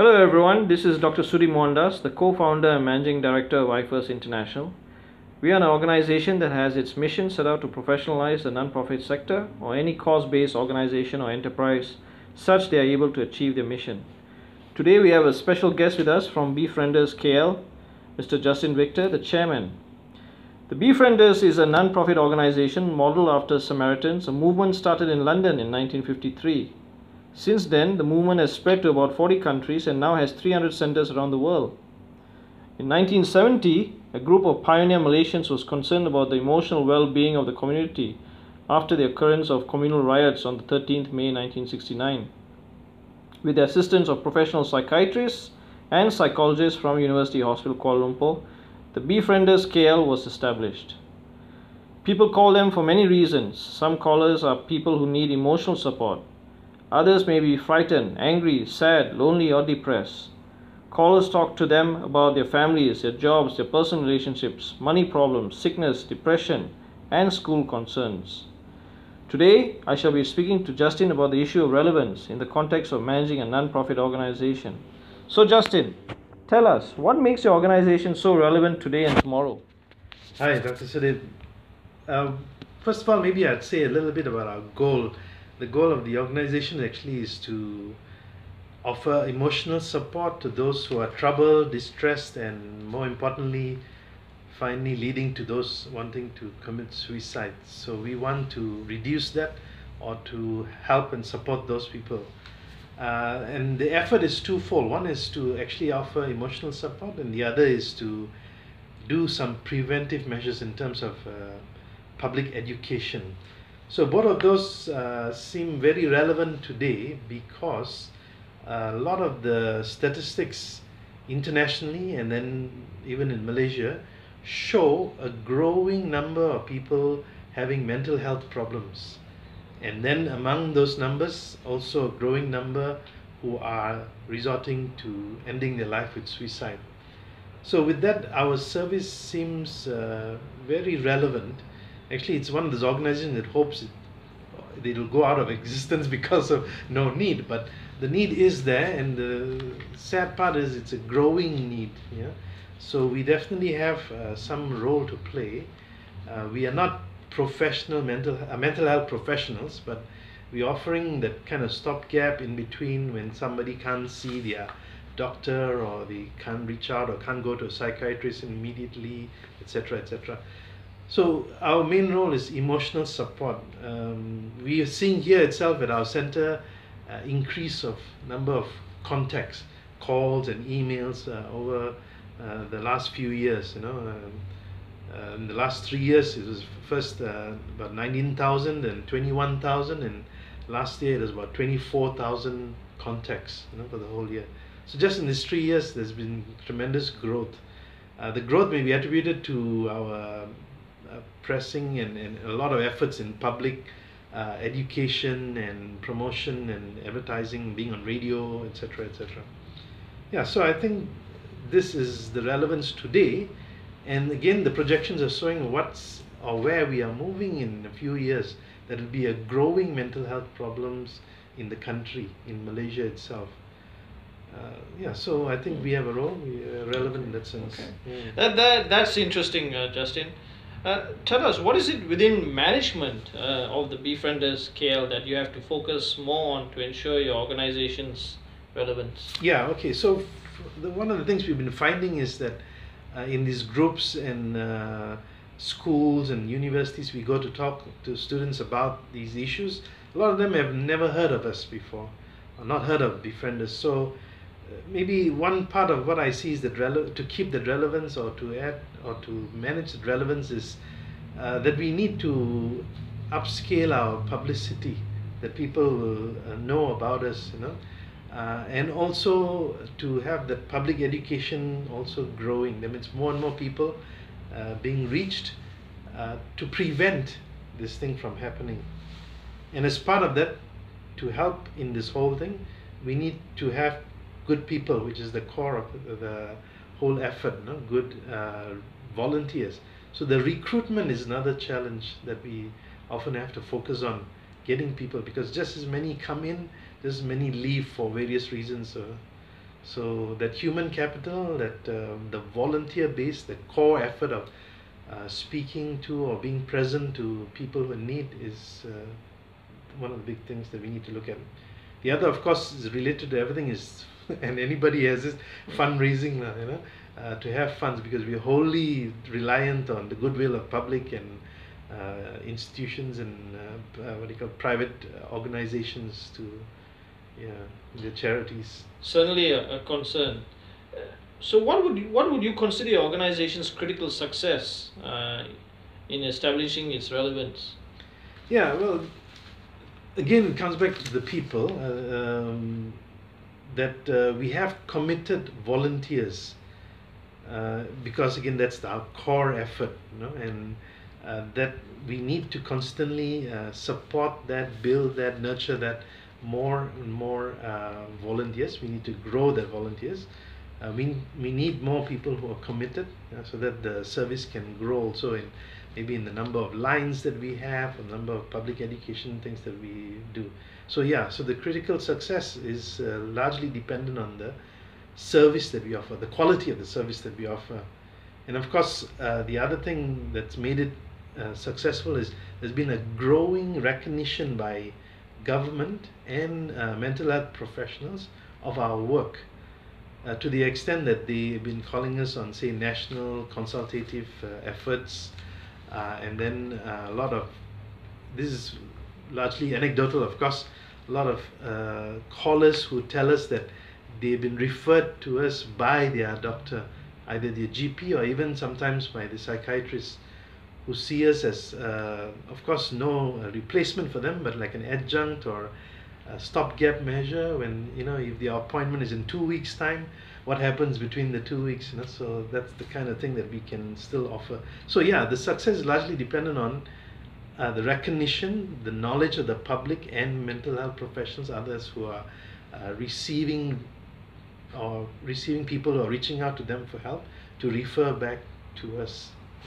Hello everyone, this is Dr. Sudhi Mohandas, the co-founder and managing director of iFirst International. We are an organization that has its mission set out to professionalize the non-profit sector or any cause-based organization or enterprise such they are able to achieve their mission. Today we have a special guest with us from Befrienders KL, Mr. Justin Victor, the chairman. The Befrienders is a non-profit organization modeled after Samaritans, a movement started in London in 1953. Since then, the movement has spread to about 40 countries and now has 300 centers around the world. In 1970, a group of pioneer Malaysians was concerned about the emotional well-being of the community after the occurrence of communal riots on the 13th May 1969. With the assistance of professional psychiatrists and psychologists from University Hospital Kuala Lumpur, the Befrienders KL was established. People call them for many reasons. Some callers are people who need emotional support. Others may be frightened, angry, sad, lonely, or depressed. Callers talk to them about their families, their jobs, their personal relationships, money problems, sickness, depression, and school concerns. Today, I shall be speaking to Justin about the issue of relevance in the context of managing a non-profit organization. So Justin, tell us, what makes your organization so relevant today and tomorrow? Hi, Dr. Sudhir. First of all, maybe I'd say a little bit about our goal. The goal of the organization actually is to offer emotional support to those who are troubled, distressed, and more importantly, finally leading to those wanting to commit suicide. So we want to reduce that or to help and support those people. And the effort is twofold. One is to actually offer emotional support, and the other is to do some preventive measures in terms of public education. So both of those seem very relevant today because a lot of the statistics internationally and then even in Malaysia show a growing number of people having mental health problems. And then among those numbers, also a growing number who are resorting to ending their life with suicide. So with that, our service seems very relevant. Actually, it's one of those organizations that hopes it'll go out of existence because of no need, but the need is there, and the sad part is it's a growing need. Yeah, so we definitely have some role to play. We are not professional mental health professionals, but we're offering that kind of stopgap in between when somebody can't see their doctor or they can't reach out or can't go to a psychiatrist immediately, etc., etc. So our main role is emotional support. We are seeing here itself at our center increase of number of contacts, calls and emails over the last few years. In the last 3 years, it was first about 19,000 and 21,000, and last year it was about 24,000 contacts, for the whole year. So just in these 3 years, there's been tremendous growth. The growth may be attributed to our pressing and a lot of efforts in public education and promotion and advertising, being on radio, etc., etc. Yeah, so I think this is the relevance today, and again the projections are showing what's or where we are moving in a few years. There will be a growing mental health problems in the country, in Malaysia itself. Yeah, so I think we have a role, we are relevant in that sense. Okay. That's interesting, Justin. Tell us, what is it within management of the Befrienders KL that you have to focus more on to ensure your organization's relevance? Yeah, okay. So one of the things we've been finding is that in these groups and schools and universities, we go to talk to students about these issues. A lot of them have never heard of us before, or not heard of Befrienders. So maybe one part of what I see is that to keep that relevance or to add or to manage that relevance is that we need to upscale our publicity, that people will know about us, and also to have that public education also growing. That means more and more people being reached to prevent this thing from happening. And as part of that, to help in this whole thing, we need to have good people, which is the core of the whole effort, good volunteers. So the recruitment is another challenge that we often have to focus on, getting people, because just as many come in, just as many leave for various reasons. So that human capital, that the volunteer base, the core effort of speaking to or being present to people who need is one of the big things that we need to look at. The other, of course, is related to everything is, and anybody has this fundraising, to have funds, because we are wholly reliant on the goodwill of public and institutions and private organizations to, the charities. Certainly a concern. So what would you consider your organization's critical success in establishing its relevance? Yeah, well, again, it comes back to the people, that we have committed volunteers, because again, that's our core effort, and that we need to constantly support that, build that, nurture that, more and more volunteers. We need to grow the volunteers. We need more people who are committed, so that the service can grow also in maybe in the number of lines that we have, the number of public education things that we do. So so the critical success is largely dependent on the service that we offer, the quality of the service that we offer. And of course, the other thing that's made it successful is there's been a growing recognition by government and mental health professionals of our work, to the extent that they've been calling us on, say, national consultative efforts, and then a lot of, this is largely anecdotal, of course, a lot of callers who tell us that they've been referred to us by their doctor, either their GP or even sometimes by the psychiatrist, who see us as, of course, no replacement for them, but like an adjunct or a stopgap measure. When, if the appointment is in 2 weeks' time, what happens between the 2 weeks? So that's the kind of thing that we can still offer. So the success is largely dependent on the recognition, the knowledge of the public and mental health professionals, others who are receiving people who are reaching out to them for help, to refer back to us.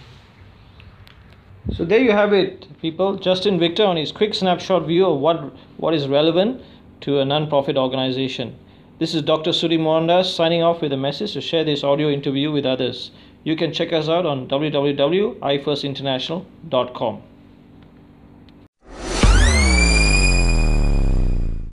So there you have it, people. Justin Victor on his quick snapshot view of what is relevant to a non-profit organization. This is Dr. Suri Mohandas signing off with a message to share this audio interview with others. You can check us out on www.ifirstinternational.com.